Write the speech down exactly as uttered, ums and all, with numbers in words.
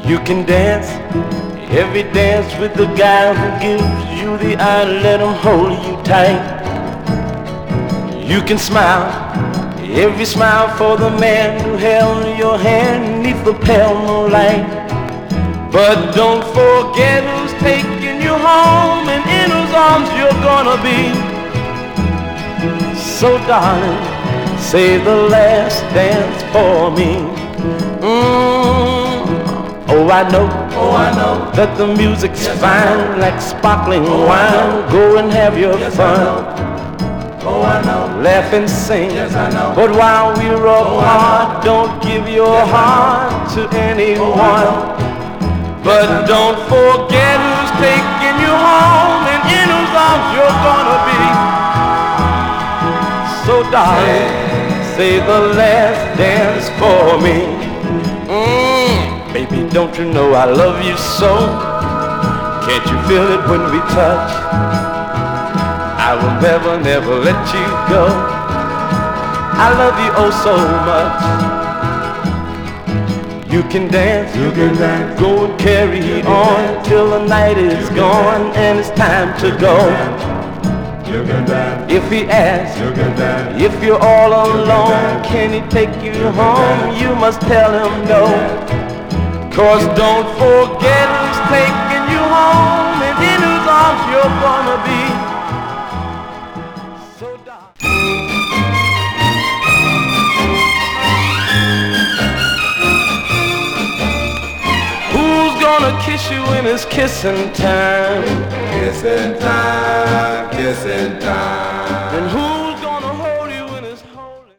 You can dance every dance with the guy who gives you the eye. Let him hold you tight. You can smile every smile for the man who held your hand neath the pale moonlight. But don't forget who's taking you home and in whose arms you're gonna be. So darling, say the last dance for me. Mm. Oh, I know, oh, I know that the music's yes, fine like sparkling oh, wine. Go and have your yes, fun. Oh, I know. Laugh and sing. Yes, I know. But while we're Oh, apart, don't give your yes, heart to anyone. Oh, but yes, don't forget who's taking you home and in whose arms you're gonna be. So darling, say the last dance for me. Mm, baby, don't you know I love you so? Can't you feel it when we touch? I will never, never let you go. I love you oh so much. You can dance, you can dance, go and carry on dance, till the night is gone dance, and it's time to go. You can dance, if he asks, you can dance, if you're all alone, dance, can he take you, you home? dance, you must tell him no. Cause don't forget who's taking you home and in whose arms you're gonna be. So dark. Who's gonna kiss you when it's kissing time? Kissing time, kissing time. And who